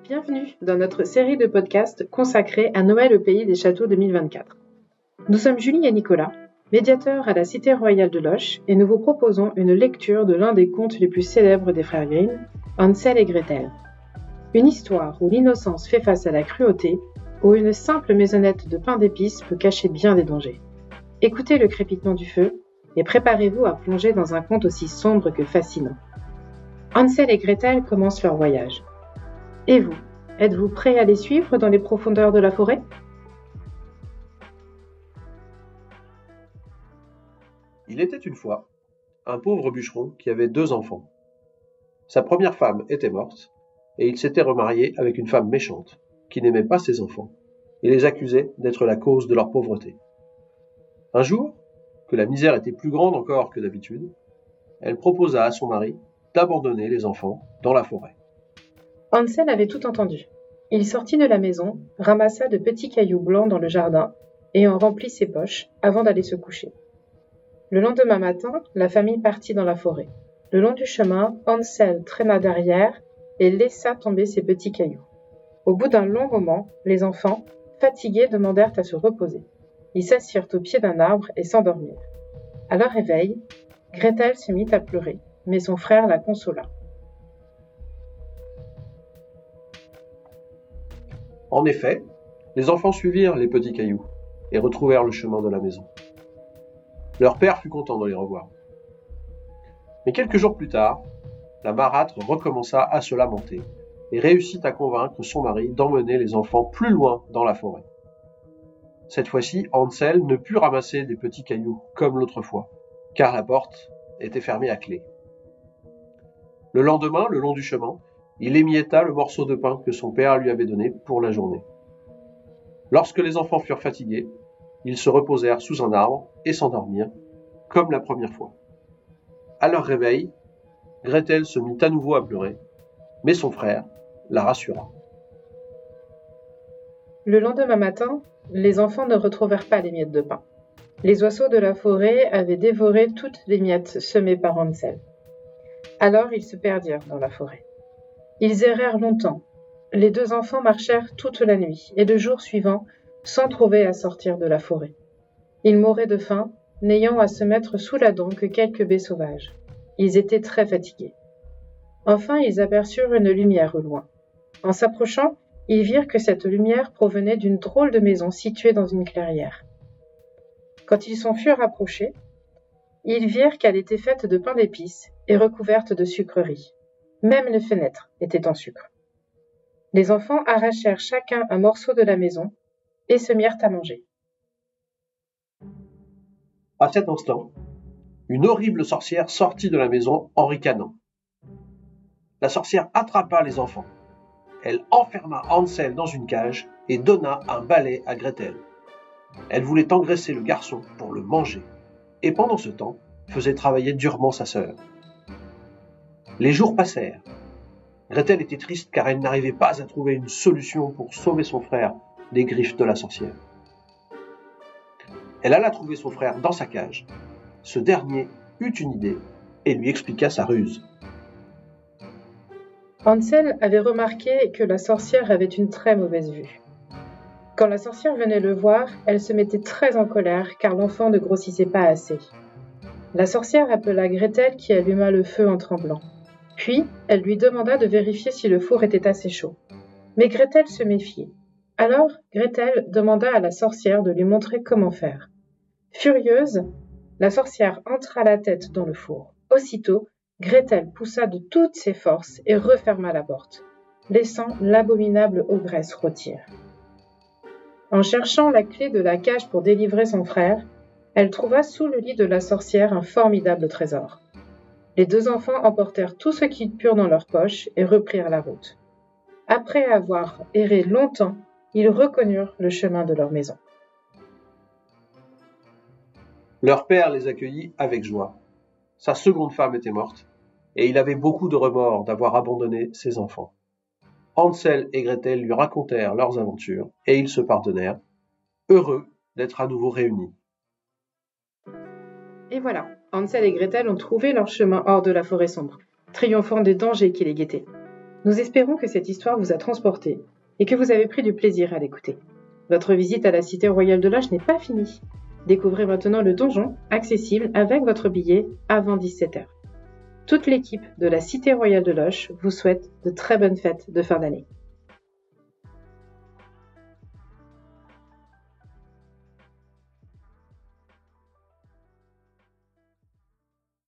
Bienvenue dans notre série de podcasts consacrée à Noël au pays des châteaux 2024. Nous sommes Julie et Nicolas, médiateurs à la Cité royale de Loches, et nous vous proposons une lecture de l'un des contes les plus célèbres des frères Grimm, Hansel et Gretel. Une histoire où l'innocence fait face à la cruauté, où une simple maisonnette de pain d'épices peut cacher bien des dangers. Écoutez le crépitement du feu et préparez-vous à plonger dans un conte aussi sombre que fascinant. Hansel et Gretel commencent leur voyage. Et vous, êtes-vous prêts à les suivre dans les profondeurs de la forêt ? Il était une fois un pauvre bûcheron qui avait 2 enfants. Sa première femme était morte et il s'était remarié avec une femme méchante qui n'aimait pas ses enfants et les accusait d'être la cause de leur pauvreté. Un jour, que la misère était plus grande encore que d'habitude, elle proposa à son mari d'abandonner les enfants dans la forêt. Hansel avait tout entendu. Il sortit de la maison, ramassa de petits cailloux blancs dans le jardin et en remplit ses poches avant d'aller se coucher. Le lendemain matin, la famille partit dans la forêt. Le long du chemin, Hansel traîna derrière et laissa tomber ses petits cailloux. Au bout d'un long moment, les enfants, fatigués, demandèrent à se reposer. Ils s'assirent au pied d'un arbre et s'endormirent. À leur réveil, Gretel se mit à pleurer, mais son frère la consola. En effet, les enfants suivirent les petits cailloux et retrouvèrent le chemin de la maison. Leur père fut content de les revoir. Mais quelques jours plus tard, la marâtre recommença à se lamenter et réussit à convaincre son mari d'emmener les enfants plus loin dans la forêt. Cette fois-ci, Hansel ne put ramasser des petits cailloux comme l'autre fois, car la porte était fermée à clé. Le lendemain, le long du chemin, il émietta le morceau de pain que son père lui avait donné pour la journée. Lorsque les enfants furent fatigués, ils se reposèrent sous un arbre et s'endormirent, comme la première fois. À leur réveil, Gretel se mit à nouveau à pleurer, mais son frère la rassura. Le lendemain matin, les enfants ne retrouvèrent pas les miettes de pain. Les oiseaux de la forêt avaient dévoré toutes les miettes semées par Hansel. Alors ils se perdirent dans la forêt. Ils errèrent longtemps. Les 2 enfants marchèrent toute la nuit et le jour suivant, sans trouver à sortir de la forêt. Ils mouraient de faim, n'ayant à se mettre sous la dent que quelques baies sauvages. Ils étaient très fatigués. Enfin, ils aperçurent une lumière au loin. En s'approchant, ils virent que cette lumière provenait d'une drôle de maison située dans une clairière. Quand ils s'en furent approchés, ils virent qu'elle était faite de pain d'épices et recouverte de sucreries. Même les fenêtres étaient en sucre. Les enfants arrachèrent chacun un morceau de la maison et se mirent à manger. À cet instant, une horrible sorcière sortit de la maison en ricanant. La sorcière attrapa les enfants. Elle enferma Hansel dans une cage et donna un balai à Gretel. Elle voulait engraisser le garçon pour le manger, et pendant ce temps, faisait travailler durement sa sœur. Les jours passèrent. Gretel était triste car elle n'arrivait pas à trouver une solution pour sauver son frère des griffes de la sorcière. Elle alla trouver son frère dans sa cage. Ce dernier eut une idée et lui expliqua sa ruse. Hansel avait remarqué que la sorcière avait une très mauvaise vue. Quand la sorcière venait le voir, elle se mettait très en colère car l'enfant ne grossissait pas assez. La sorcière appela Gretel qui alluma le feu en tremblant. Puis, elle lui demanda de vérifier si le four était assez chaud. Mais Gretel se méfiait. Alors, Gretel demanda à la sorcière de lui montrer comment faire. Furieuse, la sorcière entra la tête dans le four. Aussitôt, Gretel poussa de toutes ses forces et referma la porte, laissant l'abominable ogresse rôtir. En cherchant la clé de la cage pour délivrer son frère, elle trouva sous le lit de la sorcière un formidable trésor. Les 2 enfants emportèrent tout ce qu'ils purent dans leurs poches et reprirent la route. Après avoir erré longtemps, ils reconnurent le chemin de leur maison. Leur père les accueillit avec joie. Sa seconde femme était morte, et il avait beaucoup de remords d'avoir abandonné ses enfants. Hansel et Gretel lui racontèrent leurs aventures, et ils se pardonnèrent, heureux d'être à nouveau réunis. Et voilà, Hansel et Gretel ont trouvé leur chemin hors de la forêt sombre, triomphant des dangers qui les guettaient. Nous espérons que cette histoire vous a transporté et que vous avez pris du plaisir à l'écouter. Votre visite à la Cité Royale de Loches n'est pas finie. Découvrez maintenant le donjon, accessible avec votre billet avant 17h. Toute l'équipe de la Cité Royale de Loches vous souhaite de très bonnes fêtes de fin d'année.